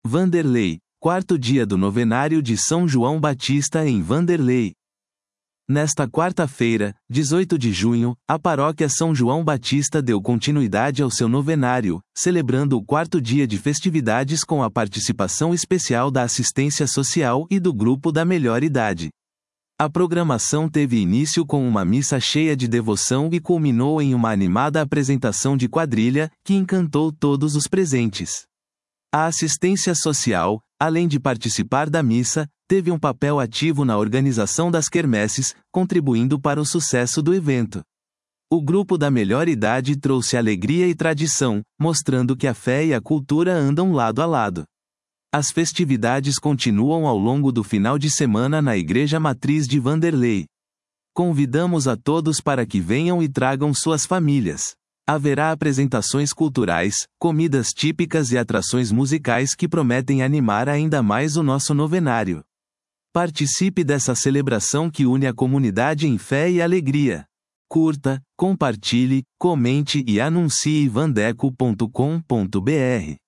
Vanderlei, quarto dia do novenário de São João Batista em Vanderlei. Nesta quarta-feira, 18 de junho, a paróquia São João Batista deu continuidade ao seu novenário, celebrando o quarto dia de festividades com a participação especial da assistência social e do grupo da melhor idade. A programação teve início com uma missa cheia de devoção e culminou em uma animada apresentação de quadrilha, que encantou todos os presentes. A assistência social, além de participar da missa, teve um papel ativo na organização das quermesses, contribuindo para o sucesso do evento. O grupo da melhor idade trouxe alegria e tradição, mostrando que a fé e a cultura andam lado a lado. As festividades continuam ao longo do final de semana na Igreja Matriz de Vanderlei. Convidamos a todos para que venham e tragam suas famílias. Haverá apresentações culturais, comidas típicas e atrações musicais que prometem animar ainda mais o nosso novenário. Participe dessa celebração que une a comunidade em fé e alegria. Curta, compartilhe, comente e anuncie vandeco.com.br.